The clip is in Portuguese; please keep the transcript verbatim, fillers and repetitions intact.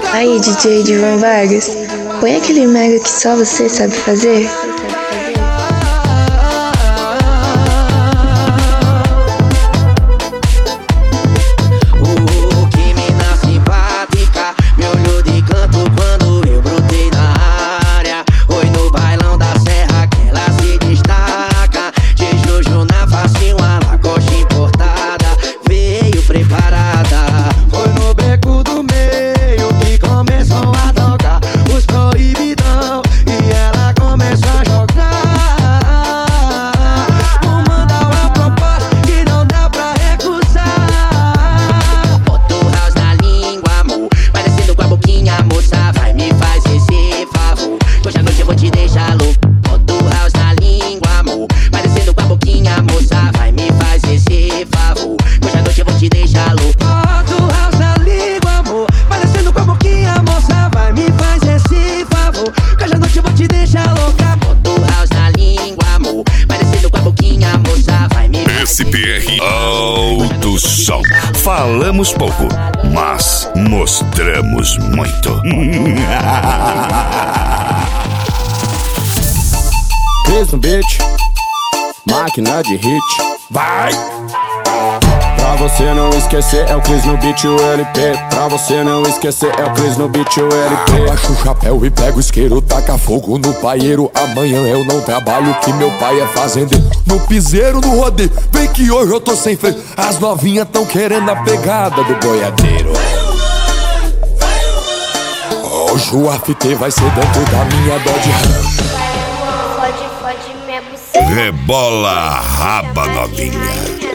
Aí, D J Divan Vargas, põe aquele mega que só você sabe fazer. S P R Alto Som. Falamos pouco, mas mostramos muito. Cris no beat, máquina de hit. Vai! Pra você não esquecer é o Cris no beat, o L P. Pra você não esquecer é o Cris no beat, o L P. Abaixa o chapéu e pega o isqueiro, taca fogo no paieiro. Amanhã eu não trabalho, que meu pai é fazendeiro. No piseiro, no rodeio, vem que hoje eu tô sem freio. As novinhas tão querendo a pegada do boiadeiro. Hoje o after vai ser dentro da minha Dodge Ram. Fode, fode minha buceta. Rebola a raba, novinha.